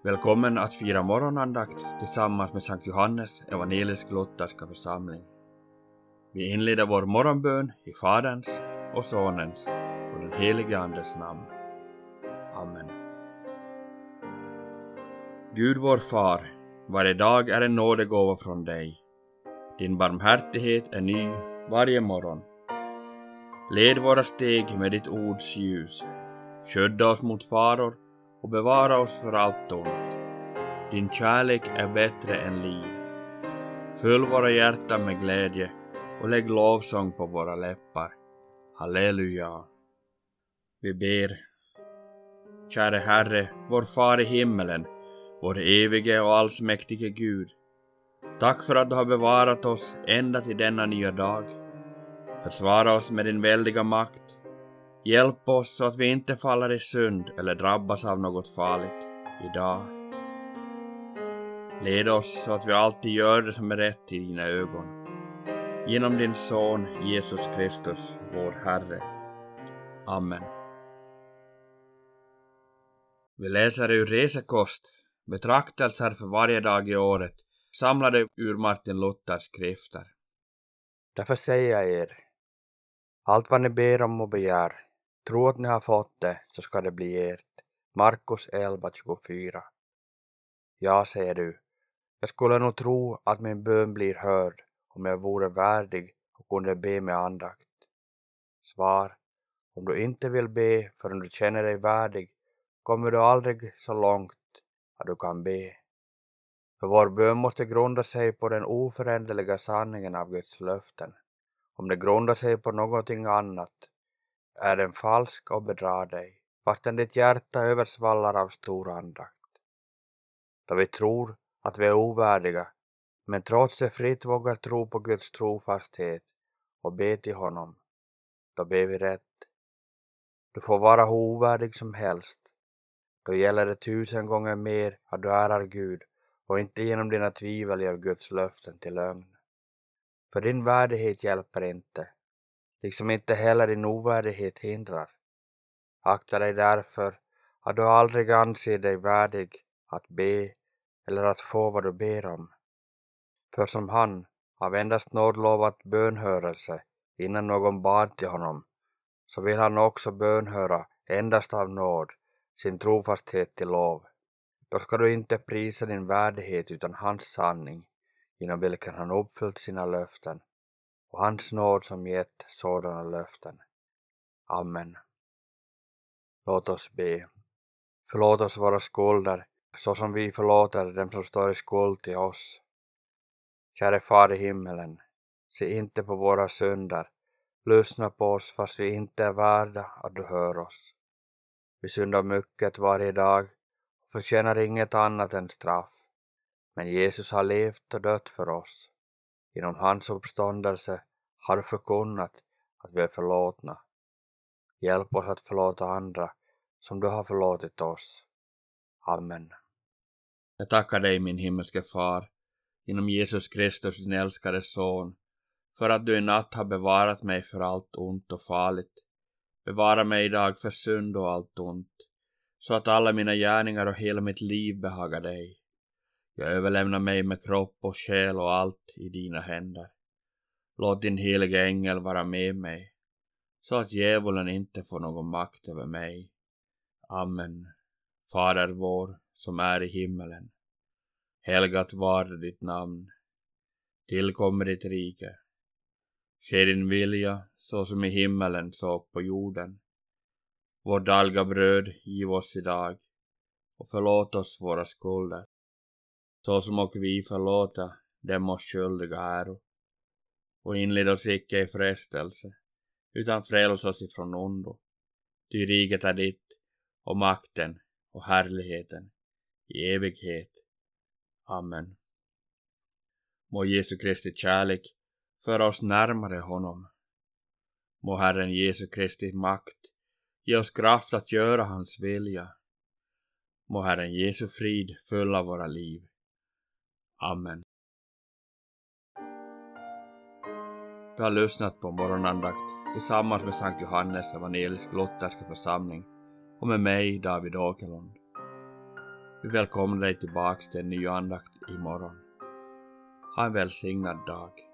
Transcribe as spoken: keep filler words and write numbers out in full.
Välkommen att fira morgonandakt tillsammans med Sankt Johannes evangelisk-lutherska församling. Vi inleder vår morgonbön i Faderns och Sonens och den helige Andes namn. Amen. Gud vår far, varje dag är en nådegåva från dig. Din barmhärtighet är ny varje morgon. Led våra steg med ditt ords ljus. Skydda oss mot faror och bevara oss för allt ont. Din kärlek är bättre än liv. Fyll våra hjärtan med glädje och lägg lovsång på våra läppar. Halleluja. Vi ber. Käre Herre, vår far i himmelen, vår evige och allsmäktige Gud. Tack för att du har bevarat oss ända till denna nya dag. Försvara oss med din väldiga makt. Hjälp oss så att vi inte faller i synd eller drabbas av något farligt idag. Led oss så att vi alltid gör det som är rätt i dina ögon. Genom din son Jesus Kristus, vår Herre. Amen. Vi läser ur Resekost, betraktelser för varje dag i året, samlade ur Martin Luthers skrifter. Därför säger jag er, allt vad ni ber om och begär, tro att ni har fått det, så ska det bli ert. Markus elva tjugofyra. Ja, säger du, jag skulle nog tro att min bön blir hörd om jag vore värdig och kunde be med andakt. Svar, om du inte vill be förrän du känner dig värdig, kommer du aldrig så långt att du kan be. För vår bön måste grunda sig på den oföränderliga sanningen av Guds löften. Om det grundar sig på någonting annat är den falsk och bedrar dig, fastän ditt hjärta översvallar av stor andakt. Då vi tror att vi är ovärdiga, men trots det fritt vågar tro på Guds trofasthet och be till honom, då ber vi rätt. Du får vara hur ovärdig som helst. Då gäller det tusen gånger mer att du ärar Gud och inte genom dina tvivel gör Guds löften till lögn. För din värdighet hjälper inte, liksom inte heller din ovärdighet hindrar. Akta dig därför att du aldrig anser dig värdig att be eller att få vad du ber om. För som han har endast nåd lovat bönhörelse innan någon bad till honom, så vill han också bönhöra endast av nåd sin trofasthet till lov. Då ska du inte prisa din värdighet utan hans sanning, genom vilken han uppfyllt sina löften, och hans nåd som gett sådana löften. Amen. Låt oss be. Förlåt oss våra skulder, så som vi förlåter dem som står i skuld till oss. Käre far i himmelen, se inte på våra synder, lyssna på oss fast vi inte är värda att du hör oss. Vi syndar mycket varje dag och förtjänar inget annat än straff, men Jesus har levt och dött för oss. Genom hans uppståndelse har du förkunnat att vi är förlåtna. Hjälp oss att förlåta andra som du har förlåtit oss. Amen. Jag tackar dig, min himmelske far, genom Jesus Kristus, din älskade son, för att du i natt har bevarat mig för allt ont och farligt. Bevara mig idag för synd och allt ont, så att alla mina gärningar och hela mitt liv behagar dig. Jag överlämnar mig med kropp och själ och allt i dina händer. Låt din heliga ängel vara med mig, så att djävulen inte får någon makt över mig. Amen. Fader vår, som är i himmelen. Helgat var ditt namn. Tillkommer ditt rike. Ske din vilja, så som i himmelen så på jorden. Vårt dagliga bröd giv oss idag, och förlåt oss våra skulder, så som och vi förlåta dem oss skyldiga äro. Och inled oss icke i frestelse, utan fräls oss ifrån ondo. Ty riket är ditt, och makten och härligheten i evighet. Amen. Må Jesu Kristi kärlek föra oss närmare honom. Må Herren Jesu Kristi makt ge oss kraft att göra hans vilja. Må Herren Jesu frid fylla våra liv. Amen. Du har lyssnat på morgonandakt tillsammans med Sankt Johannes evangelisk-lutherska församling och med mig, David Åkerlund. Vi välkomnar dig tillbaks till en ny andakt imorgon. Ha en välsignad dag.